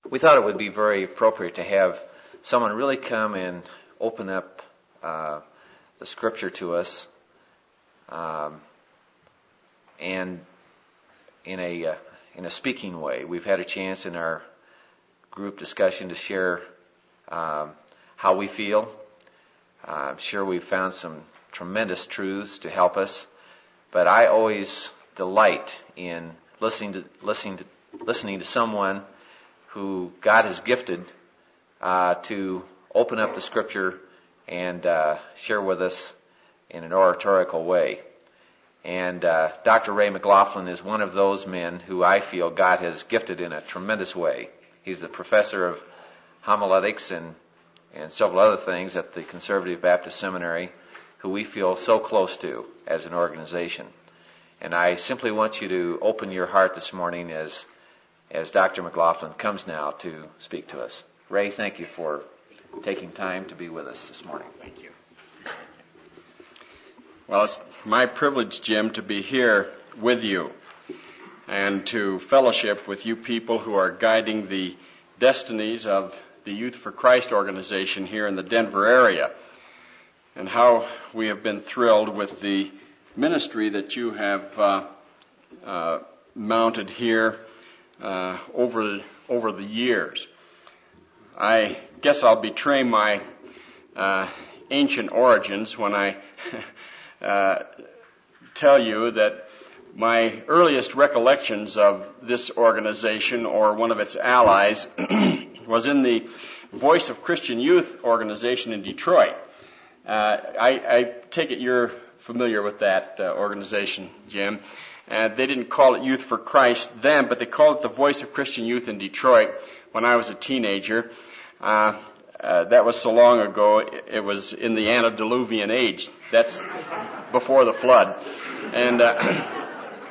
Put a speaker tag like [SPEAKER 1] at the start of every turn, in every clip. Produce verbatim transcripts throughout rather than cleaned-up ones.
[SPEAKER 1] we thought it would be very appropriate to have someone really come and open up uh, the Scripture to us, um, and in a uh, in a speaking way. We've had a chance in our group discussion to share um, how we feel. Uh, I'm sure we've found some tremendous truths to help us, but I always delight in listening to listening to listening to someone who God has gifted uh, to open up the Scripture and uh, share with us in an oratorical way. And uh, Doctor Ray McLaughlin is one of those men who I feel God has gifted in a tremendous way. He's the professor of homiletics and, and several other things at the Conservative Baptist Seminary, who we feel so close to as an organization. And I simply want you to open your heart this morning as as Doctor McLaughlin comes now to speak to us. Ray, thank you for taking time to be with us this morning.
[SPEAKER 2] Thank you. Well, it's my privilege, Jim, to be here with you and to fellowship with you people who are guiding the destinies of the Youth for Christ organization here in the Denver area, and how we have been thrilled with the ministry that you have uh, uh, mounted here uh, over over the years. I guess I'll betray my uh, ancient origins when I uh, tell you that my earliest recollections of this organization or one of its allies was in the Voice of Christian Youth organization in Detroit. Uh, I, I take it you're familiar with that uh, organization, Jim. Uh, they didn't call it Youth for Christ then, but they called it the Voice of Christian Youth in Detroit when I was a teenager. Uh, uh, that was so long ago, it, it was in the antediluvian age. That's before the flood. And uh,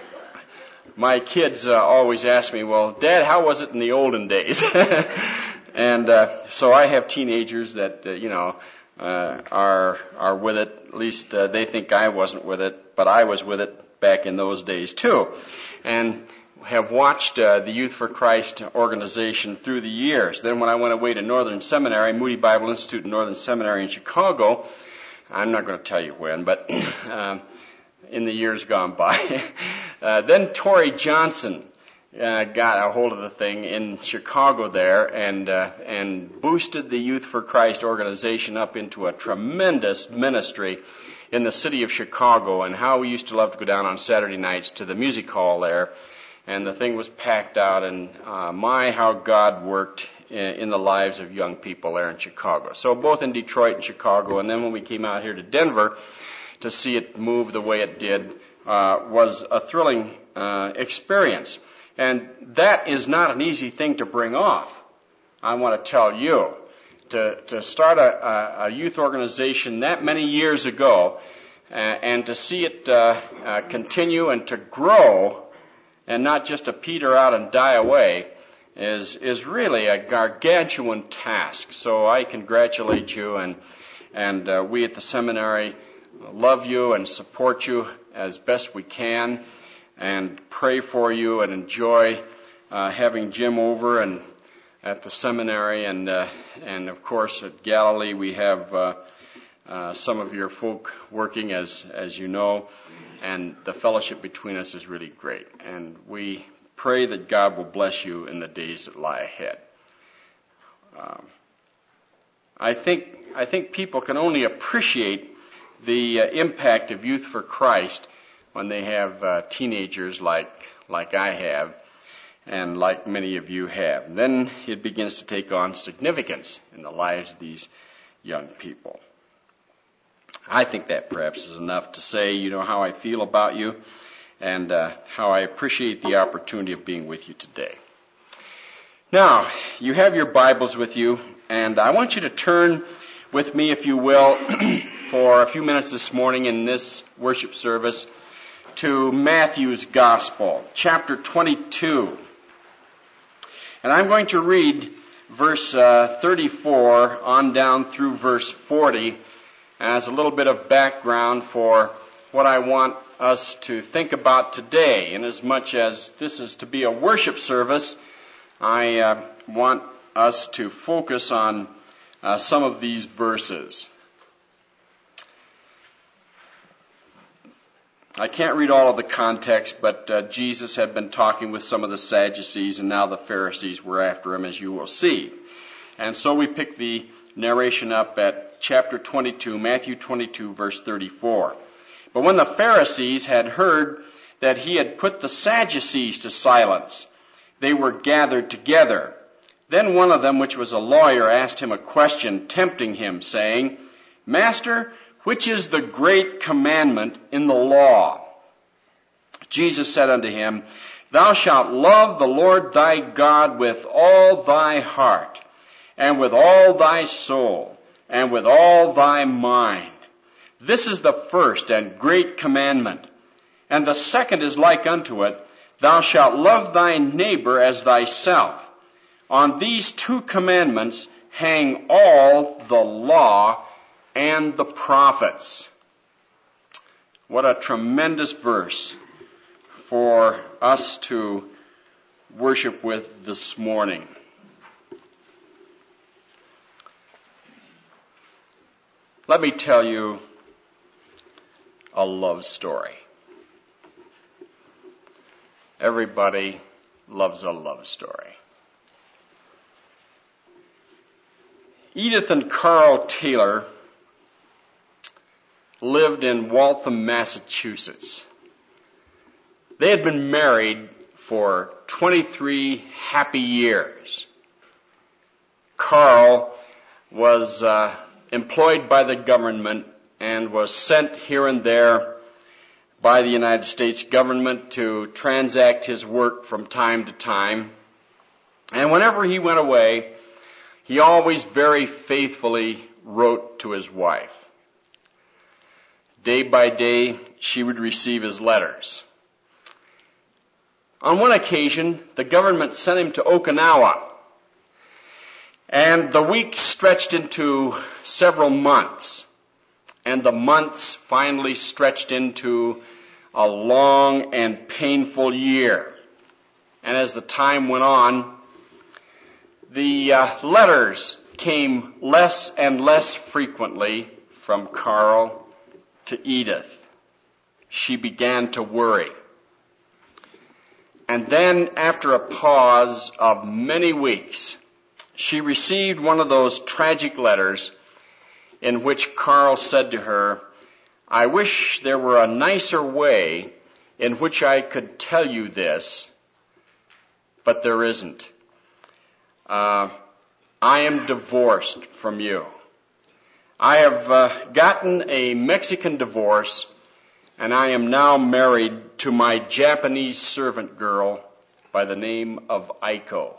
[SPEAKER 2] my kids uh, always ask me, well, Dad, how was it in the olden days? And uh, so I have teenagers that, uh, you know, uh, are are with it. At least uh, they think I wasn't with it, but I was with it back in those days too. And have watched uh, the Youth for Christ organization through the years. Then when I went away to Northern Seminary, Moody Bible Institute in Northern Seminary in Chicago, I'm not going to tell you when, but um, in the years gone by, uh, then Torrey Johnson uh, got a hold of the thing in Chicago there and uh, and boosted the Youth for Christ organization up into a tremendous ministry in the city of Chicago, and how we used to love to go down on Saturday nights to the music hall there. And the thing was packed out, and uh, my, how God worked in, in the lives of young people there in Chicago. So both in Detroit and Chicago, and then when we came out here to Denver to see it move the way it did, uh, was a thrilling uh, experience. And that is not an easy thing to bring off, I want to tell you. To, to start a, a youth organization that many years ago, uh, and to see it uh, uh, continue and to grow, and not just to peter out and die away, is is really a gargantuan task. So I congratulate you, and and uh, we at the seminary love you and support you as best we can, and pray for you and enjoy uh, having Jim over and at the seminary, and uh, and of course at Galilee we have uh, uh, some of your folk working, as as you know. And the fellowship between us is really great. And we pray that God will bless you in the days that lie ahead. Um, I think I think people can only appreciate the uh, impact of Youth for Christ when they have uh, teenagers like like I have, and like many of you have. And then it begins to take on significance in the lives of these young people. I think that perhaps is enough to say, you know, how I feel about you and uh, how I appreciate the opportunity of being with you today. Now, you have your Bibles with you, and I want you to turn with me, if you will, for a few minutes this morning in this worship service to Matthew's Gospel, chapter twenty-two. And I'm going to read verse uh, thirty-four on down through verse forty as a little bit of background for what I want us to think about today. Inasmuch as this is to be a worship service, I uh, want us to focus on uh, some of these verses. I can't read all of the context, but uh, Jesus had been talking with some of the Sadducees, and now the Pharisees were after him, as you will see. And so we pick the narration up at chapter twenty-two, Matthew twenty-two, verse thirty-four. But when the Pharisees had heard that he had put the Sadducees to silence, they were gathered together. Then one of them, which was a lawyer, asked him a question, tempting him, saying, Master, which is the great commandment in the law? Jesus said unto him, Thou shalt love the Lord thy God with all thy heart, and with all thy soul, and with all thy mind. This is the first and great commandment. And the second is like unto it, Thou shalt love thy neighbor as thyself. On these two commandments hang all the law and the prophets. What a tremendous verse for us to worship with this morning. Let me tell you a love story. Everybody loves a love story. Edith and Carl Taylor lived in Waltham, Massachusetts. They had been married for twenty-three happy years. Carl was uh, employed by the government and was sent here and there by the United States government to transact his work from time to time. And whenever he went away, he always very faithfully wrote to his wife. Day by day, she would receive his letters. On one occasion, the government sent him to Okinawa, and the weeks stretched into several months, and the months finally stretched into a long and painful year. And as the time went on, the uh, letters came less and less frequently from Carl to Edith. She began to worry. And then, after a pause of many weeks, she received one of those tragic letters in which Carl said to her, I wish there were a nicer way in which I could tell you this, but there isn't. Uh, I am divorced from you. I have uh, gotten a Mexican divorce, and I am now married to my Japanese servant girl by the name of Aiko.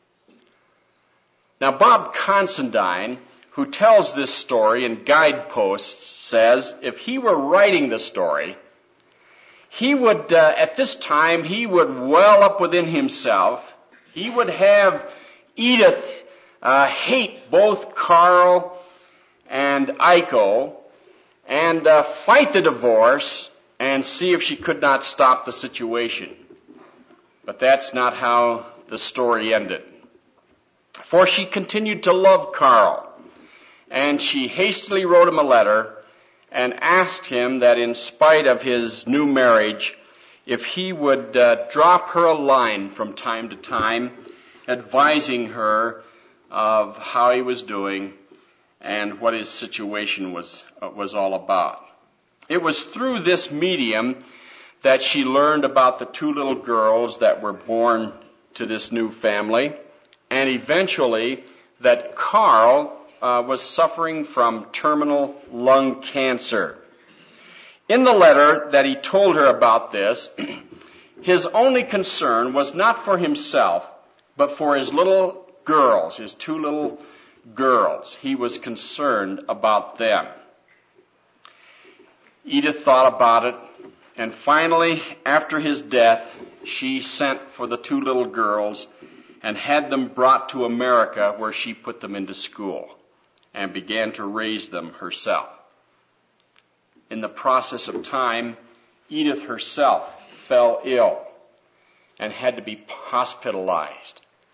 [SPEAKER 2] Now, Bob Considine, who tells this story in Guideposts, says if he were writing the story, he would, uh, at this time, he would well up within himself. He would have Edith uh, hate both Carl and Aiko and uh, fight the divorce and see if she could not stop the situation. But that's not how the story ended. For she continued to love Carl, and she hastily wrote him a letter and asked him that in spite of his new marriage, if he would uh, drop her a line from time to time, advising her of how he was doing and what his situation was uh, was all about. It was through this medium that she learned about the two little girls that were born to this new family, and eventually that Carl uh, was suffering from terminal lung cancer. In the letter that he told her about this, his only concern was not for himself, but for his little girls, his two little girls. He was concerned about them. Edith thought about it, and finally, after his death, she sent for the two little girls and had them brought to America, where she put them into school and began to raise them herself. In the process of time, Edith herself fell ill and had to be hospitalized.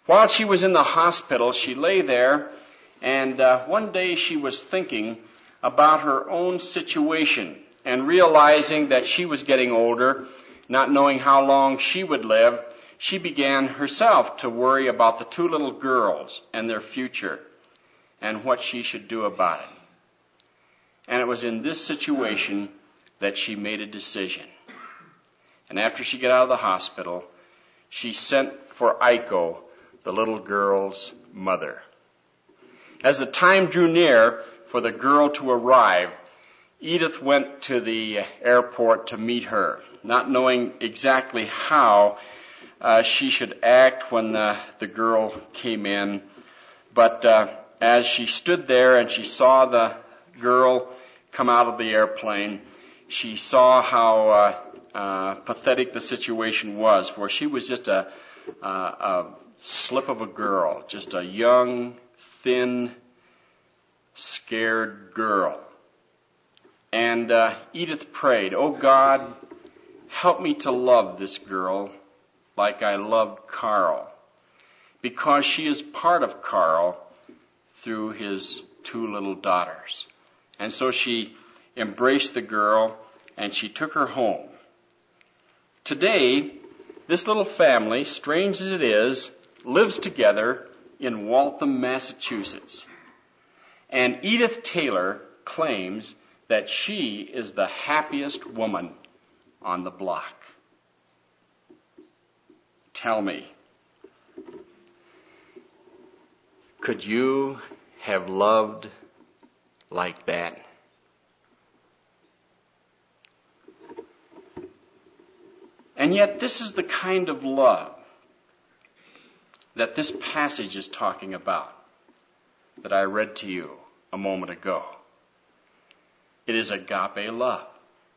[SPEAKER 2] While she was in the hospital, she lay there, and uh, one day she was thinking about her own situation and realizing that she was getting older, not knowing how long she would live. She began herself to worry about the two little girls and their future and what she should do about it. And it was in this situation that she made a decision. And after she got out of the hospital, she sent for Aiko, the little girl's mother. As the time drew near for the girl to arrive, Edith went to the airport to meet her, not knowing exactly how uh, she should act when uh, the girl came in. But uh, as she stood there and she saw the girl come out of the airplane, she saw how uh, uh, pathetic the situation was, for she was just a, a, a slip of a girl, just a young, thin, scared girl. And uh, Edith prayed, "Oh God, help me to love this girl like I loved Carl, because she is part of Carl through his two little daughters." And so she embraced the girl and she took her home. Today, this little family, strange as it is, lives together in Waltham, Massachusetts. And Edith Taylor claims that she is the happiest woman on the block. Tell me, could you have loved like that? And yet this is the kind of love that this passage is talking about, that I read to you a moment ago. It is agape love.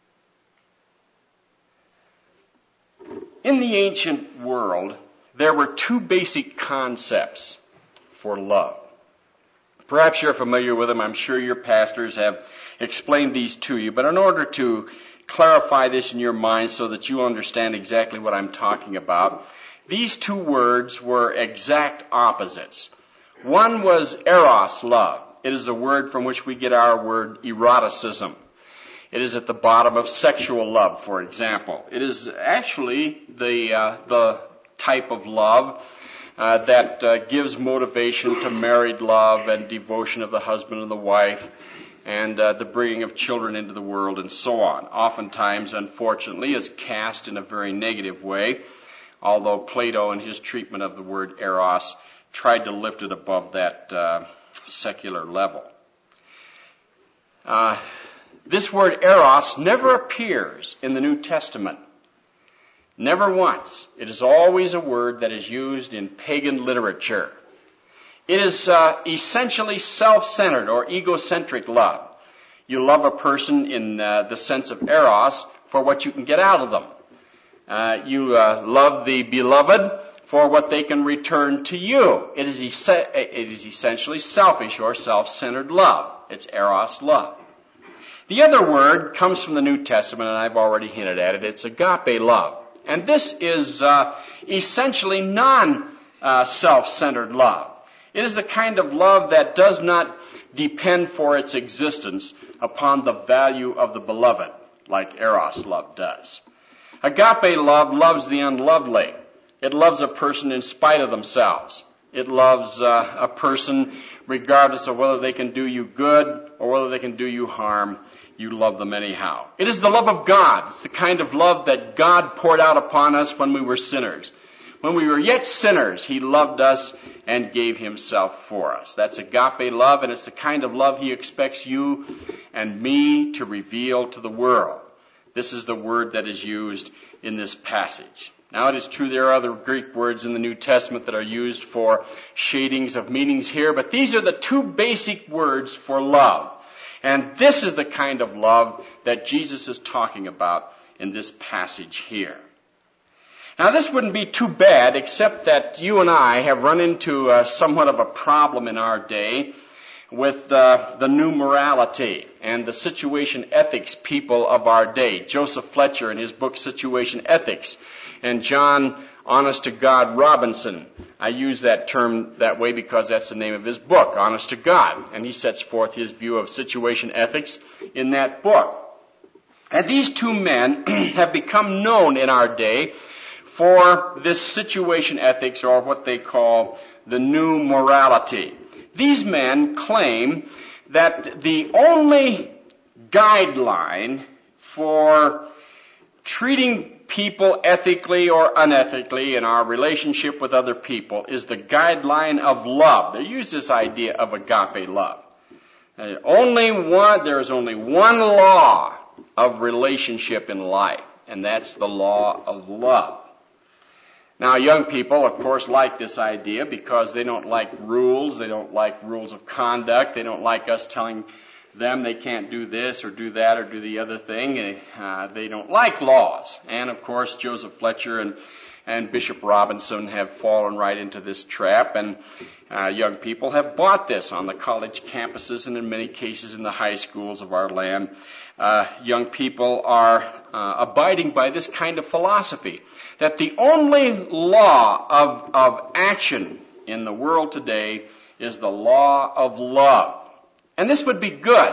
[SPEAKER 2] In the ancient world, there were two basic concepts for love. Perhaps you're familiar with them. I'm sure your pastors have explained these to you. But in order to clarify this in your mind so that you understand exactly what I'm talking about, these two words were exact opposites. One was eros love. It is a word from which we get our word eroticism. It is at the bottom of sexual love, for example. It is actually the uh, the type of love uh, that uh, gives motivation to married love and devotion of the husband and the wife, and uh, the bringing of children into the world, and so on. Oftentimes, unfortunately, is cast in a very negative way, although Plato, in his treatment of the word eros, tried to lift it above that uh, secular level. Uh, this word eros never appears in the New Testament. Never once. It is always a word that is used in pagan literature. It is uh, essentially self-centered or egocentric love. You love a person in uh, the sense of eros for what you can get out of them. Uh, you uh, love the beloved for what they can return to you. It is, es- it is essentially selfish or self-centered love. It's eros love. The other word comes from the New Testament, and I've already hinted at it. It's agape love. And this is uh, essentially non-self-centered uh, love. It is the kind of love that does not depend for its existence upon the value of the beloved, like eros love does. Agape love loves the unlovely. It loves a person in spite of themselves. It loves uh, a person regardless of whether they can do you good or whether they can do you harm. You love them anyhow. It is the love of God. It's the kind of love that God poured out upon us when we were sinners. When we were yet sinners, He loved us and gave Himself for us. That's agape love, and it's the kind of love He expects you and me to reveal to the world. This is the word that is used in this passage. Now, it is true there are other Greek words in the New Testament that are used for shadings of meanings here, but these are the two basic words for love. And this is the kind of love that Jesus is talking about in this passage here. Now, this wouldn't be too bad, except that you and I have run into uh, somewhat of a problem in our day with uh, the new morality and the situation ethics people of our day. Joseph Fletcher in his book Situation Ethics, and John Honest to God Robinson. I use that term that way because that's the name of his book, Honest to God. And he sets forth his view of situation ethics in that book. And these two men have become known in our day for this situation ethics, or what they call the new morality. These men claim that the only guideline for treating people ethically or unethically in our relationship with other people is the guideline of love. They use this idea of agape love. And only one, there is only one law of relationship in life, and that's the law of love. Now, young people, of course, like this idea because they don't like rules. They don't like rules of conduct. They don't like us telling them they can't do this or do that or do the other thing. Uh, they don't like laws. And, of course, Joseph Fletcher and, and Bishop Robinson have fallen right into this trap. And uh, young people have bought this on the college campuses and in many cases in the high schools of our land. Uh, young people are uh, abiding by this kind of philosophy, that the only law of, of action in the world today is the law of love. And this would be good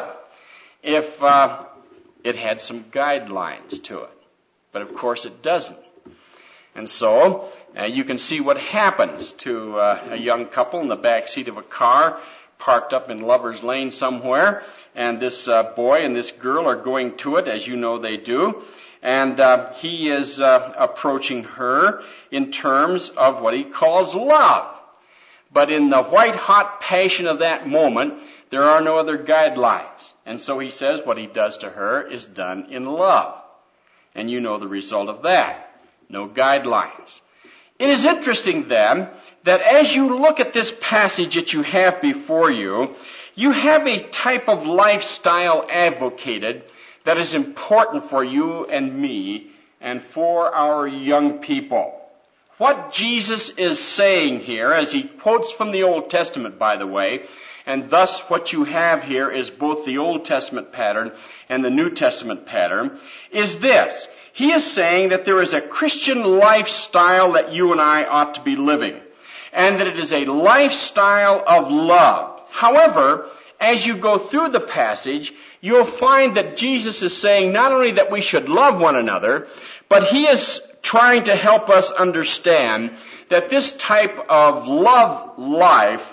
[SPEAKER 2] if uh, it had some guidelines to it. But of course it doesn't. And so uh, you can see what happens to uh, a young couple in the back seat of a car parked up in Lover's Lane somewhere. And this uh, boy and this girl are going to it, as you know they do. And uh, he is uh, approaching her in terms of what he calls love. But in the white-hot passion of that moment, there are no other guidelines. And so he says what he does to her is done in love. And you know the result of that. No guidelines. It is interesting then that as you look at this passage that you have before you, you have a type of lifestyle advocated that is important for you and me and for our young people. What Jesus is saying here, as he quotes from the Old Testament, by the way, and thus what you have here is both the Old Testament pattern and the New Testament pattern, is this. He is saying that there is a Christian lifestyle that you and I ought to be living, and that it is a lifestyle of love. However, as you go through the passage, you'll find that Jesus is saying not only that we should love one another, but he is trying to help us understand that this type of love life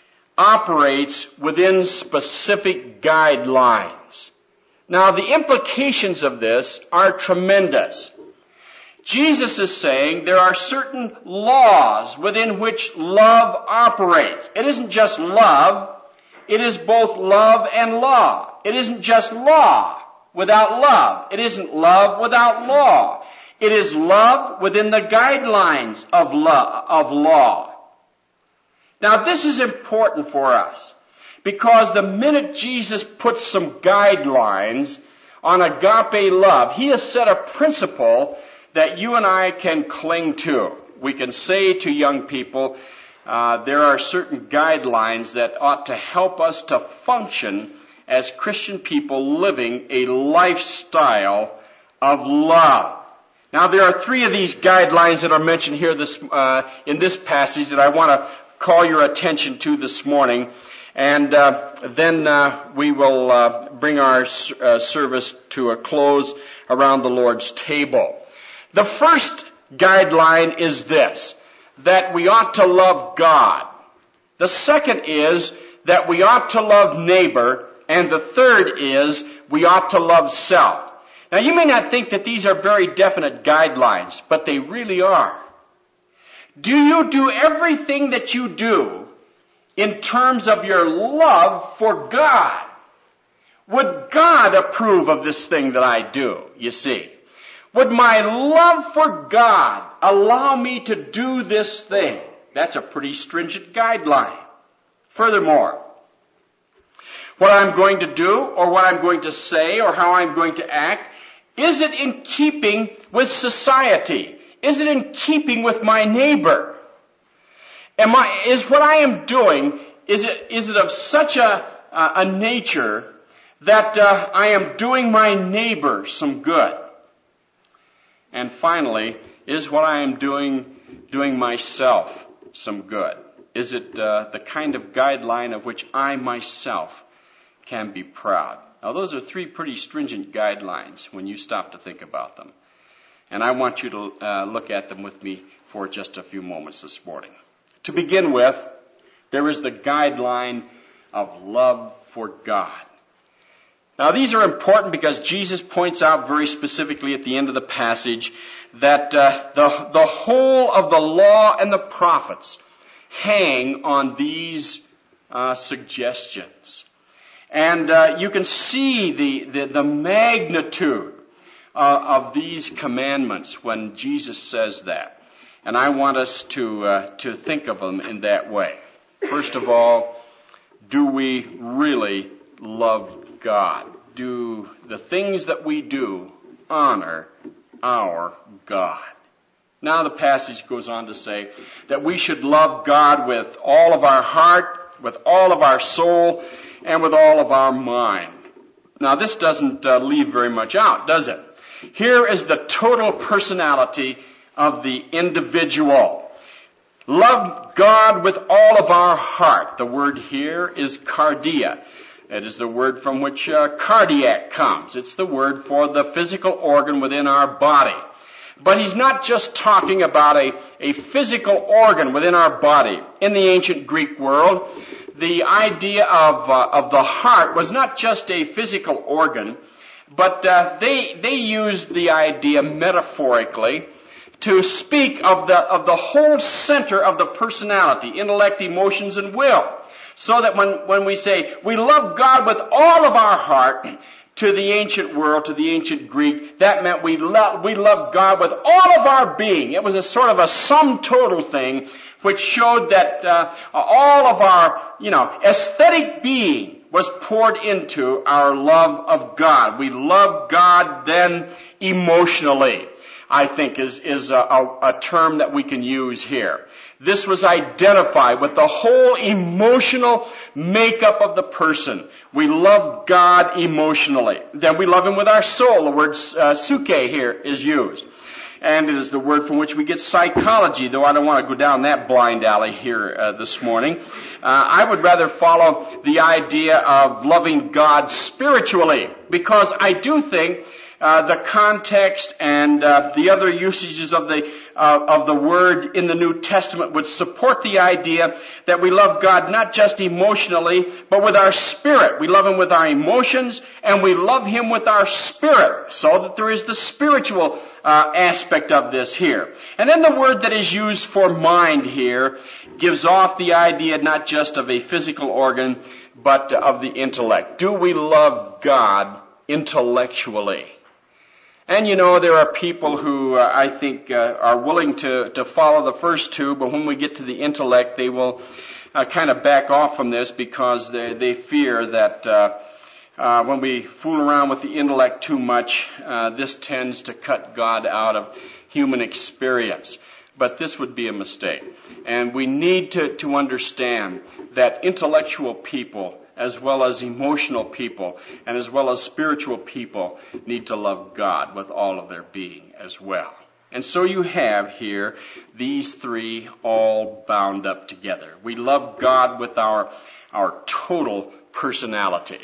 [SPEAKER 2] operates within specific guidelines. Now, the implications of this are tremendous. Jesus is saying there are certain laws within which love operates. It isn't just love. It is both love and law. It isn't just law without love. It isn't love without law. It is love within the guidelines of law. Of law. Now, this is important for us because the minute Jesus puts some guidelines on agape love, he has set a principle that you and I can cling to. We can say to young people, uh, there are certain guidelines that ought to help us to function as Christian people living a lifestyle of love. Now, there are three of these guidelines that are mentioned here this, uh, in this passage that I want to call your attention to this morning. And uh, then uh, we will uh, bring our uh, service to a close around the Lord's table. The first guideline is this, that we ought to love God. The second is that we ought to love neighbor. And the third is we ought to love self. Now, you may not think that these are very definite guidelines, but they really are. Do you do everything that you do in terms of your love for God? Would God approve of this thing that I do, you see? Would my love for God allow me to do this thing? That's a pretty stringent guideline. Furthermore, what I'm going to do or what I'm going to say or how I'm going to act, is it in keeping with society? Is it in keeping with my neighbor? Am I, is what I am doing, is it, is it of such a, uh, a nature that uh, I am doing my neighbor some good? And finally, is what I am doing doing myself some good? Is it uh, the kind of guideline of which I myself can be proud? Now, those are three pretty stringent guidelines when you stop to think about them. And I want you to uh, look at them with me for just a few moments this morning. To begin with, there is the guideline of love for God. Now, these are important because Jesus points out very specifically at the end of the passage that uh, the, the whole of the law and the prophets hang on these uh, suggestions. And uh, you can see the, the, the magnitude uh, of these commandments when Jesus says that. And I want us to uh, to think of them in that way. First of all, do we really love God? Do the things that we do honor our God? Now the passage goes on to say that we should love God with all of our heart, with all of our soul, and with all of our mind. Now this doesn't uh, leave very much out, does it? Here is the total personality of the individual. Love God with all of our heart. The word here is cardia. It is the word from which uh, cardiac comes. It's the word for the physical organ within our body. But he's not just talking about a, a physical organ within our body. In the ancient Greek world, the idea of uh, of the heart was not just a physical organ, but uh, they they used the idea metaphorically to speak of the of the whole center of the personality, intellect, emotions, and will. So that when, when we say we love God with all of our heart, to the ancient world, to the ancient Greek, that meant we love, we love God with all of our being. It was a sort of a sum total thing, which showed that uh, all of our, you know, aesthetic being was poured into our love of God. We love God then emotionally, I think is, is a, a, a term that we can use here. This was identified with the whole emotional makeup of the person. We love God emotionally. Then we love Him with our soul. The word uh, suke here is used. And it is the word from which we get psychology, though I don't want to go down that blind alley here uh, this morning. Uh, I would rather follow the idea of loving God spiritually, because I do think Uh, the context and uh, the other usages of the uh, of the word in the New Testament would support the idea that we love God not just emotionally, but with our spirit. We love Him with our emotions, and we love Him with our spirit, so that there is the spiritual uh, aspect of this here. And then the word that is used for mind here gives off the idea not just of a physical organ, but of the intellect. Do we love God intellectually? And you know, there are people who uh, I think uh, are willing to, to follow the first two, but when we get to the intellect, they will uh, kind of back off from this because they, they fear that uh, uh, when we fool around with the intellect too much, uh, this tends to cut God out of human experience. But this would be a mistake. And we need to, to understand that intellectual people, as well as emotional people, and as well as spiritual people, need to love God with all of their being as well. And so you have here these three all bound up together. We love God with our, our total personality.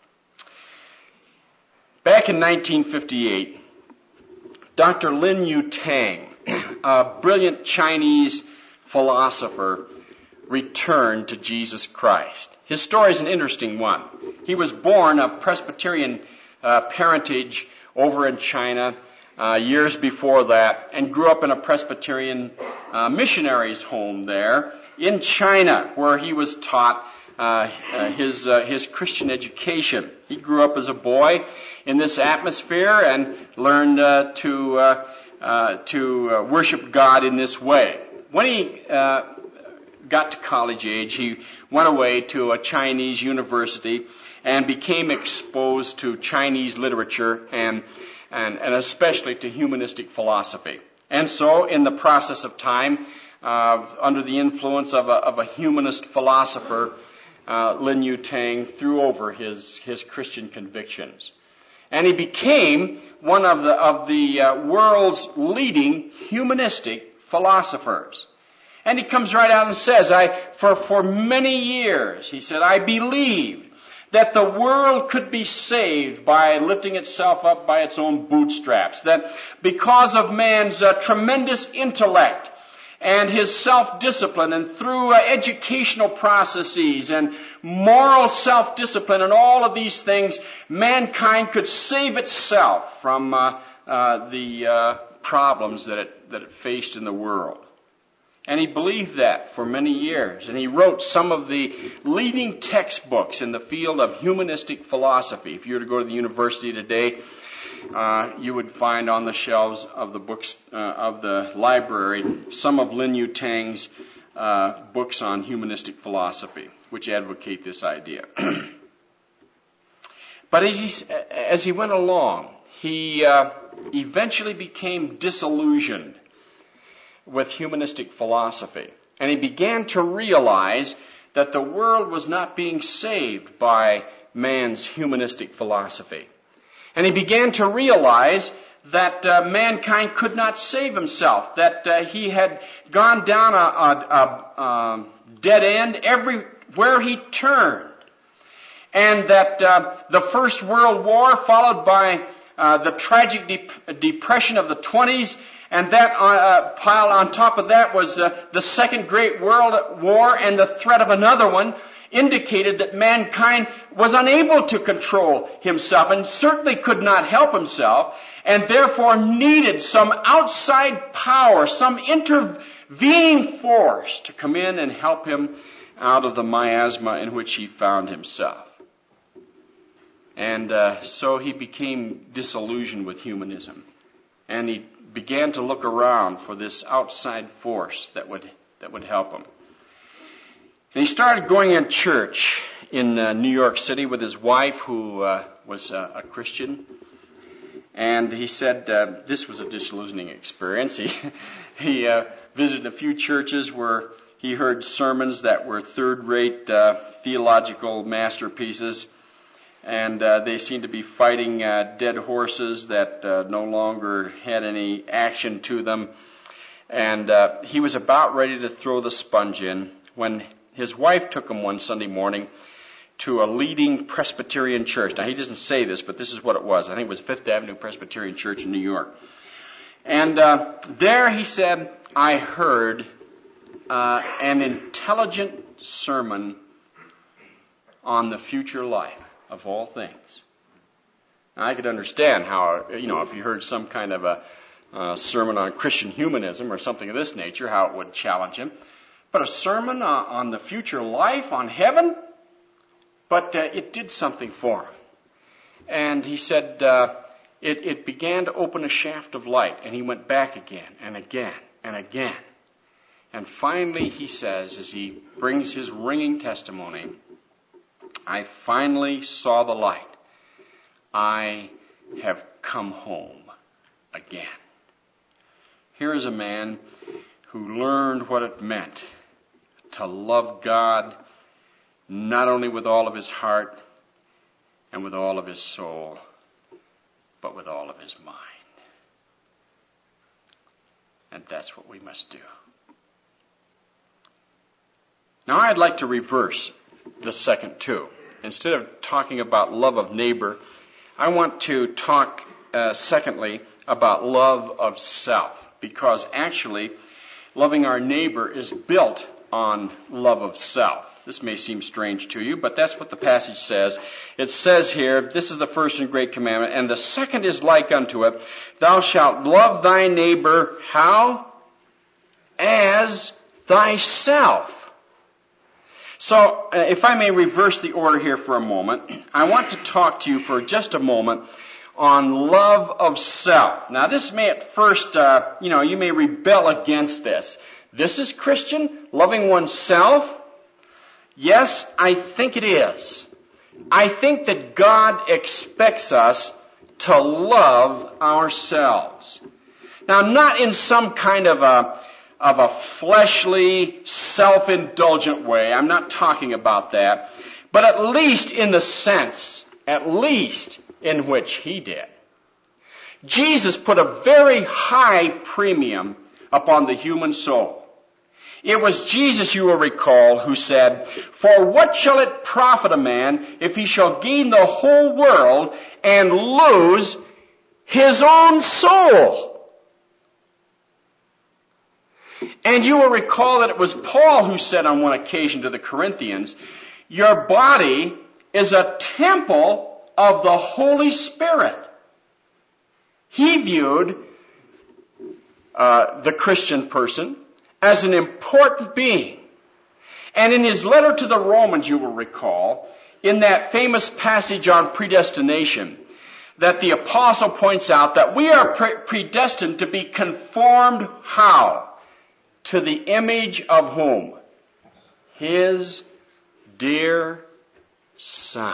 [SPEAKER 2] Back in nineteen fifty-eight, Doctor Lin Yutang, a brilliant Chinese philosopher, returned to Jesus Christ. His story is an interesting one. He was born of Presbyterian uh, parentage over in China uh, years before that, and grew up in a Presbyterian uh, missionary's home there in China, where he was taught uh, uh, his uh, his Christian education. He grew up as a boy in this atmosphere and learned uh, to uh, uh, to uh, worship God in this way. When he uh, got to college age, he went away to a Chinese university and became exposed to Chinese literature and, and, and especially to humanistic philosophy. And so, in the process of time, uh, under the influence of a, of a humanist philosopher, uh, Lin Yutang threw over his, his Christian convictions. And he became one of the, of the uh, world's leading humanistic philosophers. And he comes right out and says, I, for, for many years, he said, I believed that the world could be saved by lifting itself up by its own bootstraps. That because of man's uh, tremendous intellect and his self-discipline and through uh, educational processes and moral self-discipline and all of these things, mankind could save itself from uh, uh, the uh, problems that it, that it faced in the world. And he believed that for many years. And he wrote some of the leading textbooks in the field of humanistic philosophy. If you were to go to the university today, uh, you would find on the shelves of the books uh, of the library some of Lin Yutang's uh, books on humanistic philosophy, which advocate this idea. But as he, as he went along, he uh, eventually became disillusioned with humanistic philosophy. And he began to realize that the world was not being saved by man's humanistic philosophy. And he began to realize that uh, mankind could not save himself, that uh, he had gone down a, a, a, a dead end everywhere he turned. And that uh, the First World War, followed by uh, the tragic de- depression of the twenties, and that uh, piled on top of that was uh, the Second Great World War and the threat of another one, indicated that mankind was unable to control himself and certainly could not help himself, and therefore needed some outside power, some intervening force to come in and help him out of the miasma in which he found himself. And uh, so he became disillusioned with humanism. And he began to look around for this outside force that would that would help him. And he started going in church in uh, New York City with his wife, who uh, was uh, a Christian. And he said uh, this was a disillusioning experience. He he uh, visited a few churches where he heard sermons that were third-rate uh, theological masterpieces. And uh, they seemed to be fighting uh, dead horses that uh, no longer had any action to them. And uh, he was about ready to throw the sponge in when his wife took him one Sunday morning to a leading Presbyterian church. Now, he doesn't say this, but this is what it was. I think it was Fifth Avenue Presbyterian Church in New York. And uh, there, he said, I heard uh, an intelligent sermon on the future life of all things. Now, I could understand how, you know, if you heard some kind of a uh, sermon on Christian humanism or something of this nature, how it would challenge him. But a sermon uh, on the future life, on heaven, but uh, it did something for him. And he said uh, it, it began to open a shaft of light, and he went back again and again and again. And finally, he says, as he brings his ringing testimony, I finally saw the light. I have come home again. Here is a man who learned what it meant to love God not only with all of his heart and with all of his soul, but with all of his mind. And that's what we must do. Now, I'd like to reverse the second two. Instead of talking about love of neighbor, I want to talk, uh, secondly, about love of self. Because actually, loving our neighbor is built on love of self. This may seem strange to you, but that's what the passage says. It says here, this is the first and great commandment, and the second is like unto it. Thou shalt love thy neighbor, how? As thyself. So, uh, if I may reverse the order here for a moment, I want to talk to you for just a moment on love of self. Now, this may at first, uh, you know, you may rebel against this. This is Christian, loving oneself? Yes, I think it is. I think that God expects us to love ourselves. Now, not in some kind of a of a fleshly, self-indulgent way. I'm not talking about that. But at least in the sense, at least in which he did. Jesus put a very high premium upon the human soul. It was Jesus, you will recall, who said, "For what shall it profit a man if he shall gain the whole world and lose his own soul?" And you will recall that it was Paul who said on one occasion to the Corinthians, "Your body is a temple of the Holy Spirit." He viewed uh, the Christian person as an important being. And in his letter to the Romans, you will recall, in that famous passage on predestination, that the apostle points out that we are pre- predestined to be conformed how? To the image of whom? His dear Son.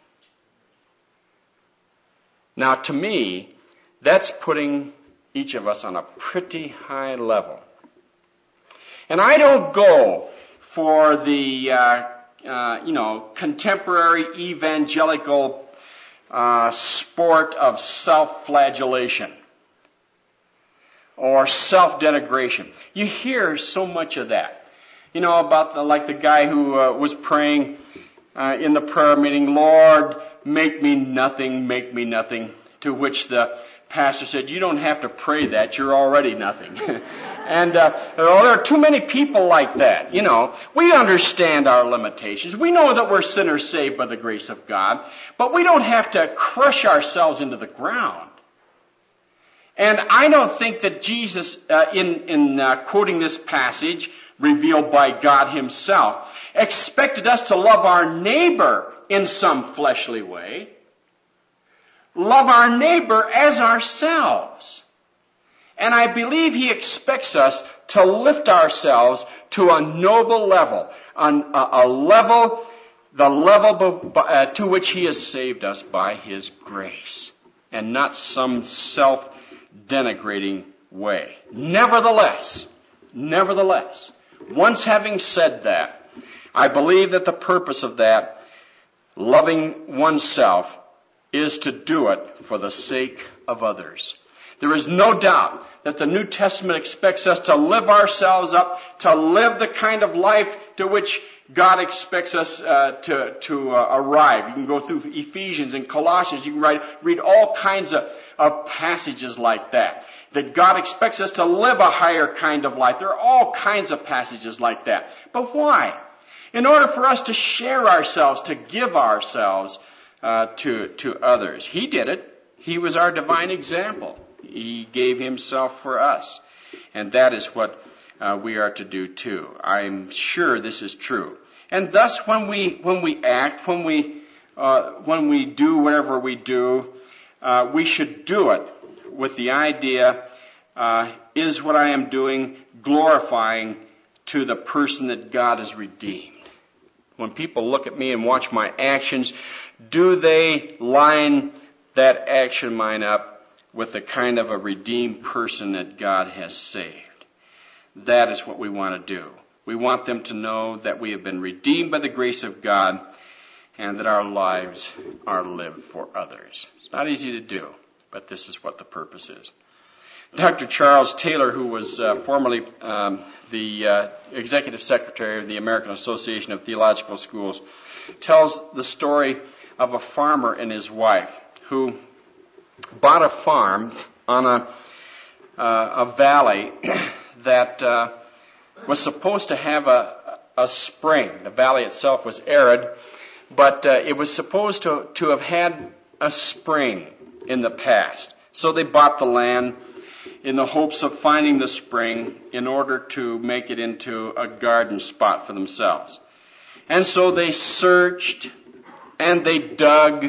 [SPEAKER 2] Now, to me, that's putting each of us on a pretty high level. And I don't go for the, uh, uh, you know, contemporary evangelical uh, sport of self-flagellation or self-denigration. You hear so much of that. You know, about the, like the guy who uh, was praying uh, in the prayer meeting, "Lord, make me nothing, make me nothing," to which the pastor said, "You don't have to pray that, you're already nothing." And uh, well, there are too many people like that. You know, we understand our limitations. We know that we're sinners saved by the grace of God, but we don't have to crush ourselves into the ground. And I don't think that Jesus, uh, in, in uh, quoting this passage revealed by God himself, expected us to love our neighbor in some fleshly way. Love our neighbor as ourselves. And I believe he expects us to lift ourselves to a noble level, on a, a level, the level uh, to which he has saved us by his grace, and not some self-denigrating way. Nevertheless, nevertheless, once having said that, I believe that the purpose of that, loving oneself, is to do it for the sake of others. There is no doubt that the New Testament expects us to live ourselves up, to live the kind of life to which God expects us uh, to, to uh, arrive. You can go through Ephesians and Colossians. You can write, read all kinds of, of passages like that. That God expects us to live a higher kind of life. There are all kinds of passages like that. But why? In order for us to share ourselves, to give ourselves uh, to, to others. He did it. He was our divine example. He gave himself for us. And that is what uh, we are to do too. I'm sure this is true. And thus when we, when we act, when we, uh, when we do whatever we do, uh, we should do it with the idea, uh, is what I am doing glorifying to the person that God has redeemed? When people look at me and watch my actions, do they line that action line up with the kind of a redeemed person that God has saved? That is what we want to do. We want them to know that we have been redeemed by the grace of God and that our lives are lived for others. It's not easy to do, but this is what the purpose is. Doctor Charles Taylor, who was uh, formerly um, the uh, executive secretary of the American Association of Theological Schools, tells the story of a farmer and his wife who bought a farm on a, uh, a valley that uh, was supposed to have a, a spring. The valley itself was arid, but uh, it was supposed to, to have had a spring in the past. So they bought the land in the hopes of finding the spring in order to make it into a garden spot for themselves. And so they searched and they dug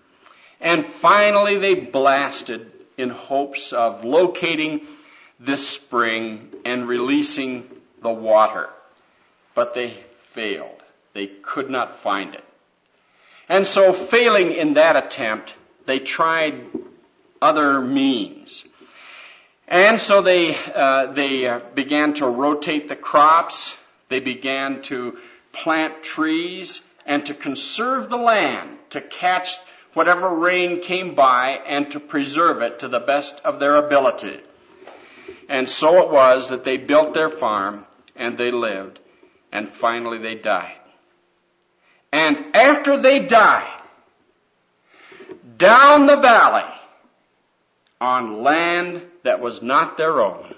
[SPEAKER 2] and finally they blasted in hopes of locating this spring and releasing the water. But they failed. They could not find it. And so failing in that attempt, they tried other means. And so they uh, they uh, began to rotate the crops. They began to plant trees and to conserve the land, to catch whatever rain came by and to preserve it to the best of their ability. And so it was that they built their farm, and they lived, and finally they died. And after they died, down the valley, on land that was not their own,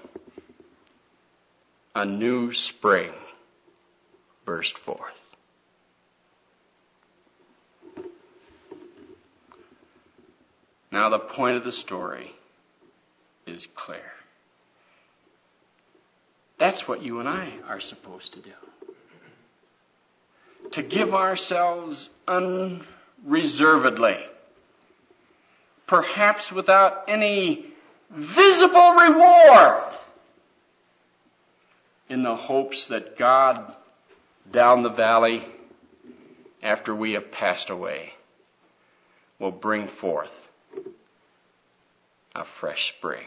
[SPEAKER 2] a new spring burst forth. Now the point of the story is clear. That's what you and I are supposed to do. To give ourselves unreservedly, perhaps without any visible reward, in the hopes that God, down the valley, after we have passed away, will bring forth a fresh spring.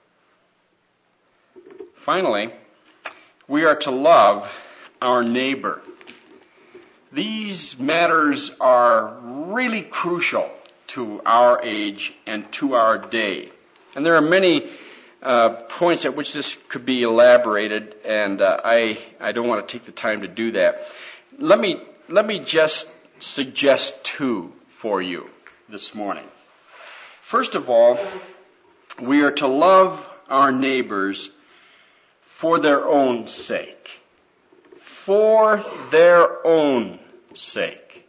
[SPEAKER 2] Finally, we are to love our neighbor. These matters are really crucial to our age and to our day. And there are many uh, points at which this could be elaborated, and uh, I I don't want to take the time to do that. Let me let me just suggest two for you this morning. First of all, we are to love our neighbors for their own sake. For their own sake.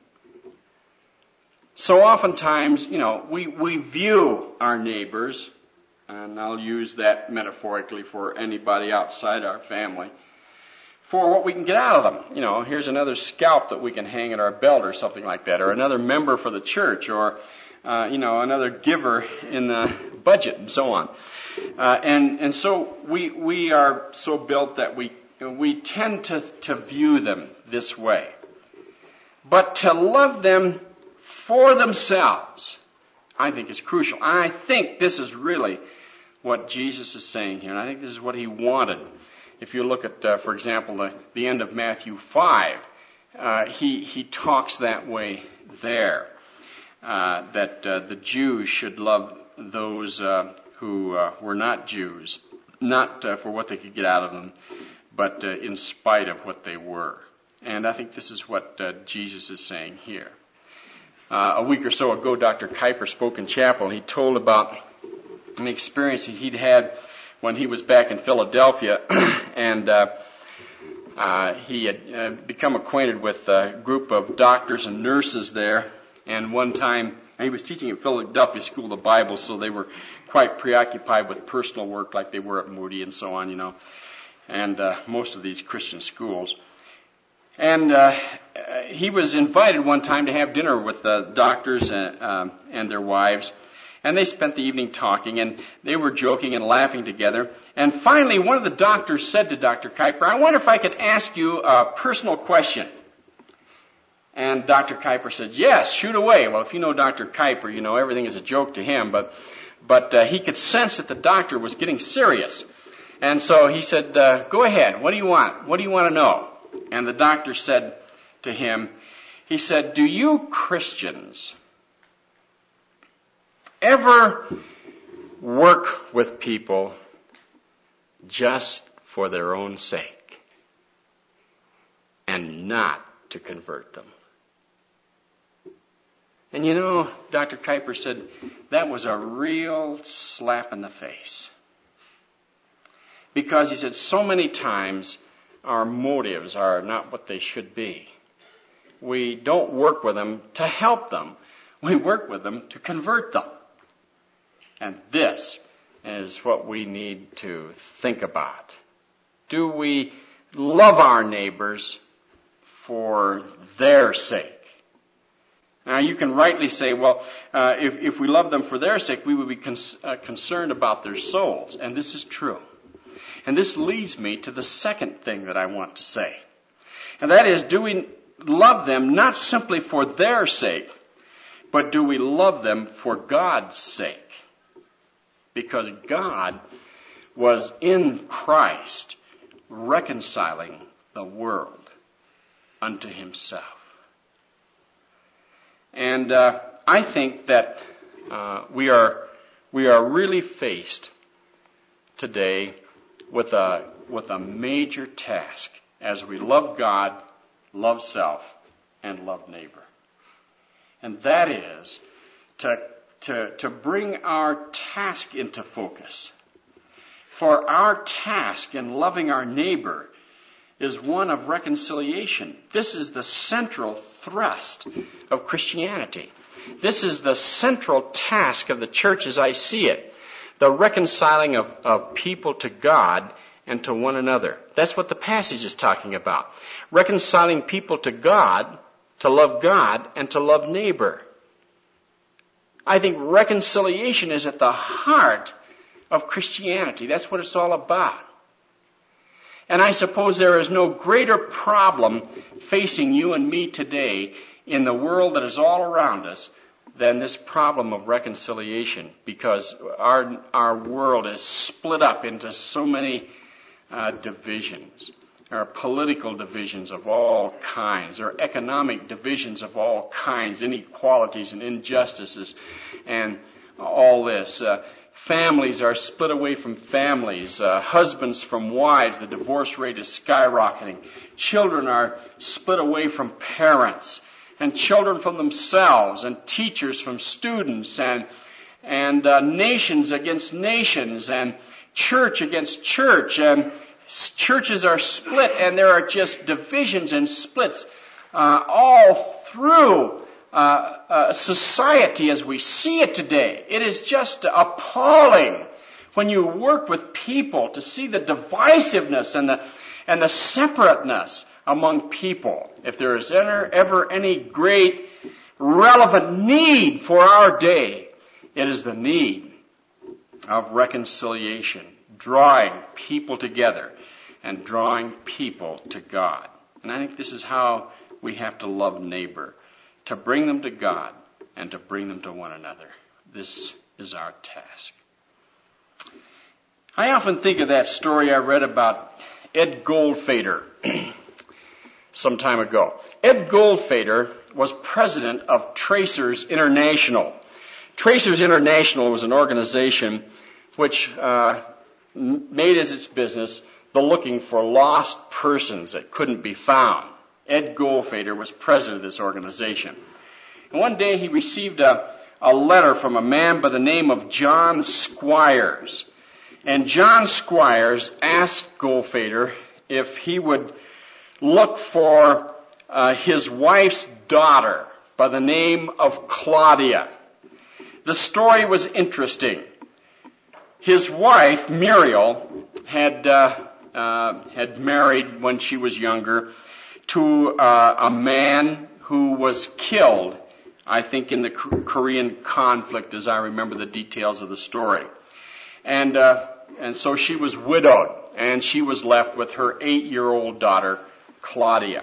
[SPEAKER 2] So oftentimes, you know, we, we view our neighbors, and I'll use that metaphorically for anybody outside our family, for what we can get out of them. You know, here's another scalp that we can hang at our belt or something like that, or another member for the church, or, uh, you know, another giver in the budget, and so on. Uh, and, and so we, we are so built that we, we tend to, to view them this way. But to love them for themselves, I think is crucial. I think this is really what Jesus is saying here, and I think this is what he wanted. If you look at, uh, for example, the, the end of Matthew five, uh, he, he talks that way there, uh, that uh, the Jews should love those uh, who uh, were not Jews, not uh, for what they could get out of them, but uh, in spite of what they were. And I think this is what uh, Jesus is saying here. Uh, a week or so ago, Doctor Kuyper spoke in chapel, and he told about an experience that he'd had when he was back in Philadelphia, and uh, uh, he had uh, become acquainted with a group of doctors and nurses there, and one time, and he was teaching at Philadelphia School of the Bible, so they were quite preoccupied with personal work like they were at Moody and so on, you know, and uh, most of these Christian schools. And uh, he was invited one time to have dinner with the doctors and, um, and their wives. And they spent the evening talking, and they were joking and laughing together. And finally, one of the doctors said to Doctor Kuyper, "I wonder if I could ask you a personal question." And Doctor Kuyper said, "Yes, shoot away." Well, if you know Doctor Kuyper, you know everything is a joke to him. But but uh, he could sense that the doctor was getting serious. And so he said, uh, "Go ahead. What do you want? What do you want to know?" And the doctor said to him, he said, "Do you Christians ever work with people just for their own sake and not to convert them?" And you know, Doctor Kuyper said, that was a real slap in the face. Because he said, so many times our motives are not what they should be. We don't work with them to help them. We work with them to convert them. And this is what we need to think about. Do we love our neighbors for their sake? Now, you can rightly say, well, uh, if, if we love them for their sake, we would be cons- uh, concerned about their souls. And this is true. And this leads me to the second thing that I want to say. And that is, do we love them not simply for their sake, but do we love them for God's sake? Because God was in Christ reconciling the world unto himself. And uh, I think that uh, we are we are really faced today with a, with a major task as we love God, love self, and love neighbor. And that is to, to, to bring our task into focus. For our task in loving our neighbor is one of reconciliation. This is the central thrust of Christianity. This is the central task of the church as I see it. The reconciling of, of people to God and to one another. That's what the passage is talking about. Reconciling people to God, to love God, and to love neighbor. I think reconciliation is at the heart of Christianity. That's what it's all about. And I suppose there is no greater problem facing you and me today in the world that is all around us than this problem of reconciliation, because our our world is split up into so many uh, divisions. There are political divisions of all kinds. There are economic divisions of all kinds, inequalities and injustices, and all this. Uh, families are split away from families. Uh, husbands from wives. The divorce rate is skyrocketing. Children are split away from parents, and children from themselves, and teachers from students, and and uh, nations against nations, and church against church, and churches are split, and there are just divisions and splits uh, all through uh, uh, society as we see it today. It is just appalling when you work with people to see the divisiveness and the and the separateness among people. If there is ever, ever any great relevant need for our day, it is the need of reconciliation, drawing people together and drawing people to God. And I think this is how we have to love neighbor, to bring them to God and to bring them to one another. This is our task. I often think of that story I read about Ed Goldfader some time ago. Ed Goldfader was president of Tracers International. Tracers International was an organization which uh, made as its business the looking for lost persons that couldn't be found. Ed Goldfader was president of this organization. And one day he received a, a letter from a man by the name of John Squires. And John Squires asked Goldfader if he would look for uh, his wife's daughter by the name of Claudia. The story was interesting. His wife, Muriel, had uh, uh, had married when she was younger to uh, a man who was killed, I think, in the Korean conflict, as I remember the details of the story. And uh, and so she was widowed, and she was left with her eight-year-old daughter, Claudia.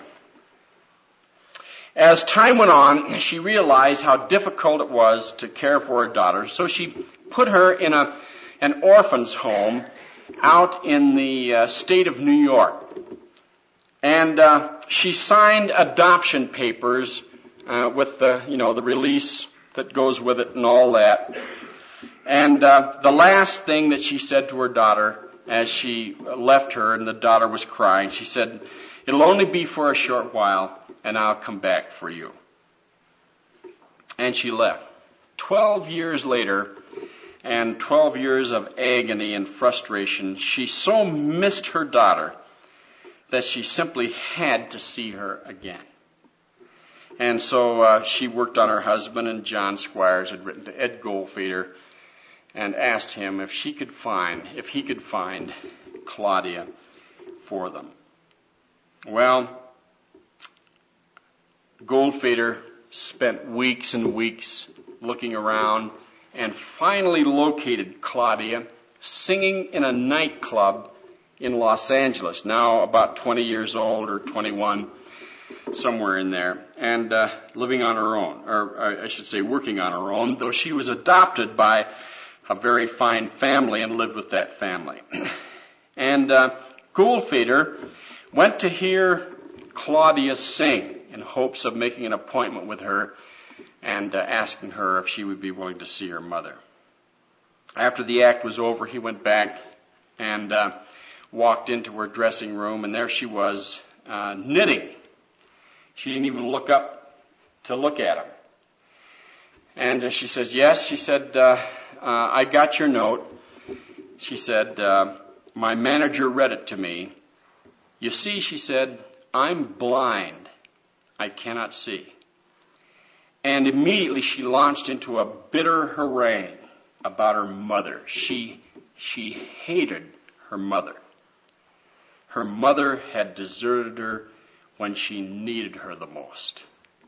[SPEAKER 2] As time went on, she realized how difficult it was to care for her daughter, so she put her in a an orphan's home out in the uh, state of New York. And uh, she signed adoption papers uh, with the, you know, the release that goes with it and all that. And uh, the last thing that she said to her daughter as she left her and the daughter was crying, she said, "It'll only be for a short while and I'll come back for you." And she left. Twelve years later, and twelve years of agony and frustration, she so missed her daughter that she simply had to see her again. And so uh, she worked on her husband, and John Squires had written to Ed Goldfader and asked him if she could find, if he could find Claudia for them. Well, Goldfader spent weeks and weeks looking around and finally located Claudia singing in a nightclub in Los Angeles, now about twenty years old or twenty-one, somewhere in there, and uh, living on her own, or I should say working on her own, though she was adopted by a very fine family and lived with that family. And uh, Goldfader went to hear Claudia sing in hopes of making an appointment with her and uh, asking her if she would be willing to see her mother. After the act was over, he went back and uh, walked into her dressing room, and there she was, uh, knitting. She didn't even look up to look at him. And uh, she says, yes, she said, uh, uh, I got your note. She said, uh, my manager read it to me. You see, she said, I'm blind. I cannot see. And immediately she launched into a bitter harangue about her mother. She, she hated her mother. Her mother had deserted her when she needed her the most.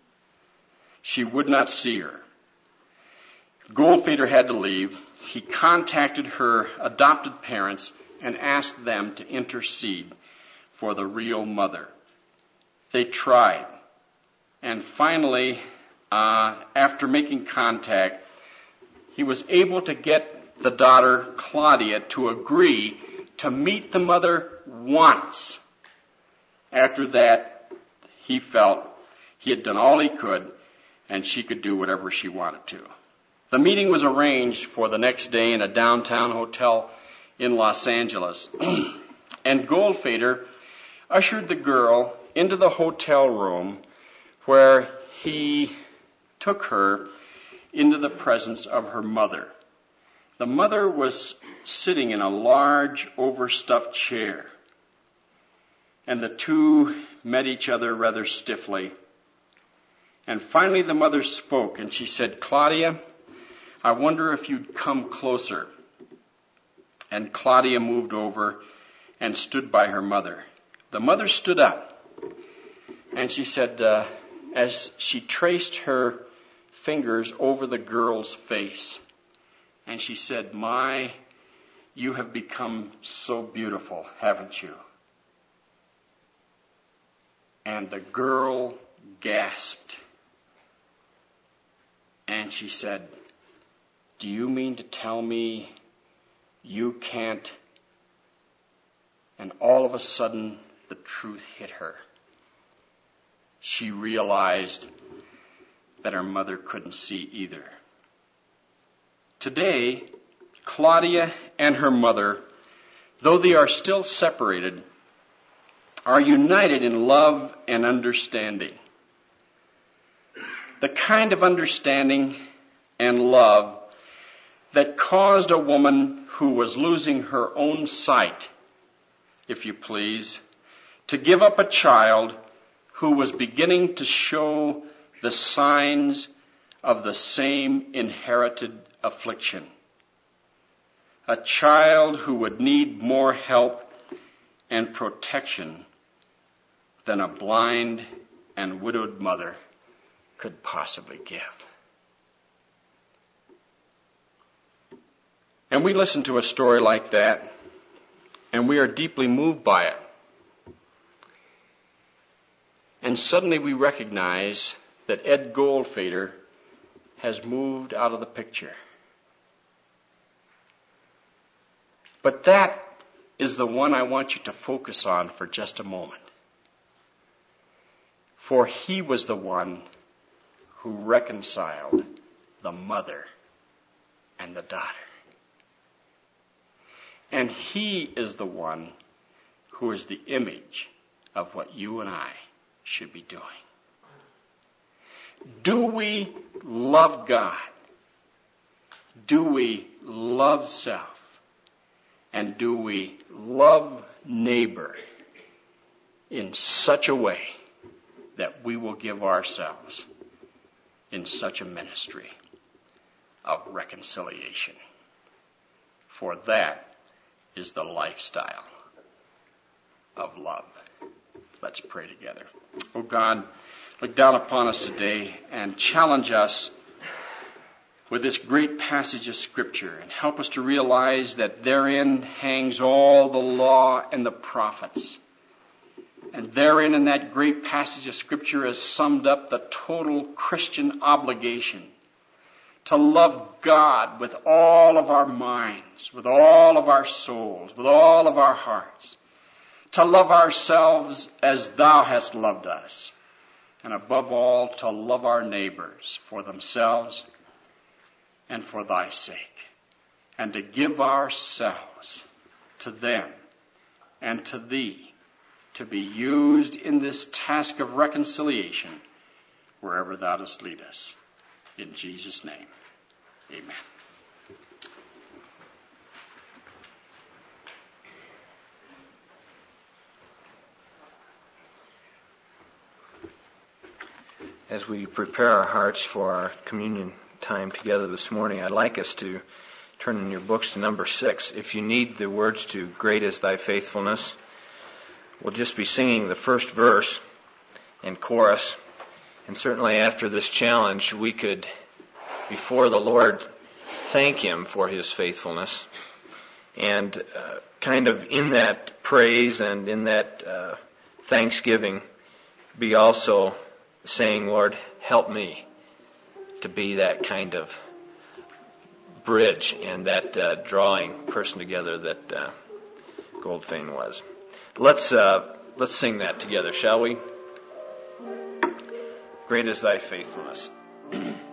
[SPEAKER 2] She would not see her. Goldfader had to leave. He contacted her adopted parents and asked them to intercede for the real mother. They tried. And finally, uh, after making contact, he was able to get the daughter, Claudia, to agree to meet the mother once. After that, he felt he had done all he could, and she could do whatever she wanted to. The meeting was arranged for the next day in a downtown hotel in Los Angeles. And Goldfader ushered the girl into the hotel room where he took her into the presence of her mother. The mother was sitting in a large, overstuffed chair, and the two met each other rather stiffly. And finally the mother spoke, and she said, Claudia, I wonder if you'd come closer. And Claudia moved over and stood by her mother. The mother stood up, and she said, uh, as she traced her fingers over the girl's face, and she said, my, you have become so beautiful, haven't you? And the girl gasped. And she said, do you mean to tell me you can't? And all of a sudden, the truth hit her. She realized that her mother couldn't see either. Today, Claudia and her mother, though they are still separated, are united in love and understanding. The kind of understanding and love that caused a woman who was losing her own sight, if you please, to give up a child who was beginning to show the signs of the same inherited affliction. A child who would need more help and protection than a blind and widowed mother could possibly give. And we listen to a story like that, and we are deeply moved by it. And suddenly we recognize that Ed Goldfader has moved out of the picture. But that is the one I want you to focus on for just a moment. For he was the one who reconciled the mother and the daughter. And he is the one who is the image of what you and I should be doing. Do we love God? Do we love self? And do we love neighbor in such a way that we will give ourselves in such a ministry of reconciliation? For that is the lifestyle of love. Let's pray together. Oh God, look down upon us today and challenge us with this great passage of Scripture and help us to realize that therein hangs all the law and the prophets. And therein in that great passage of Scripture is summed up the total Christian obligation to love God with all of our minds, with all of our souls, with all of our hearts. To love ourselves as Thou hast loved us. And above all, to love our neighbors for themselves and for Thy sake. And to give ourselves to them and to thee to be used in this task of reconciliation wherever thou dost lead us. In Jesus' name, amen.
[SPEAKER 3] As we prepare our hearts for our communion time together this morning, I'd like us to turn in your books to number six. If you need the words to Great is Thy Faithfulness, we'll just be singing the first verse and chorus. And certainly after this challenge, we could, before the Lord, thank Him for His faithfulness. And uh, kind of in that praise and in that uh, thanksgiving, be also saying, Lord, help me to be that kind of bridge and that uh, drawing person together that uh, Goldfein was. Let's uh, let's sing that together, shall we? Great is thy faithfulness.